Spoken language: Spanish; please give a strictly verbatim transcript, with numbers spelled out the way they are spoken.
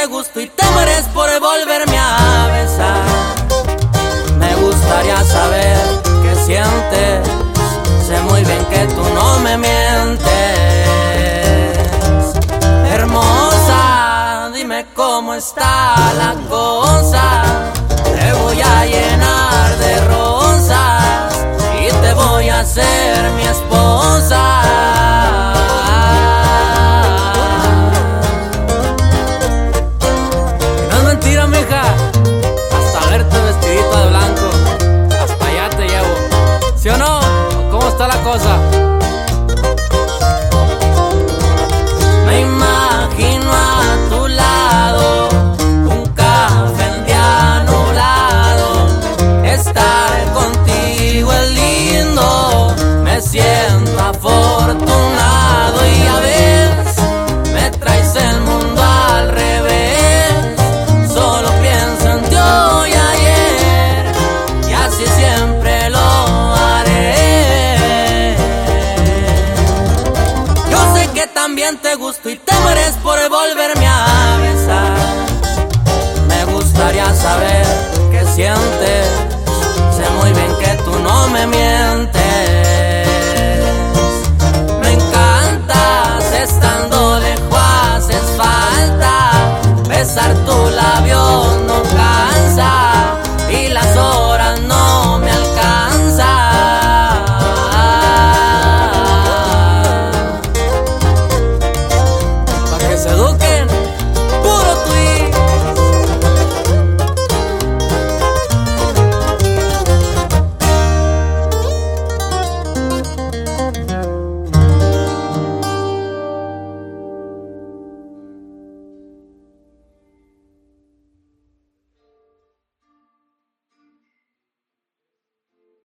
te gusto y te mueres por volverme a besar. Me gustaría saber qué sientes, sé muy bien que tú no me mientes. Hermosa, dime cómo está la cosa, te voy a llenar de rosas y te voy a hacer mi esposa. Y no es mentira, mija, hasta verte vestidita de blanco, hasta allá te llevo. ¿Sí o no? ¿Cómo está la cosa? Me imagino a tu lado, un café en día nublado. Estar contigo es lindo, me siento afortunado. Y a veces me traes el mundo al revés, solo pienso en ti hoy y ayer, y así siempre lo haré. Yo sé que también te gusto y te mueres por volverme a besar. Me gustaría saber qué sientes, sé muy bien que tú no me mientes. Me encantas estando lejos, haces falta, besar tus labios no cansa y las horas no me alcanzan. Pa' que se eduquen, puro tú y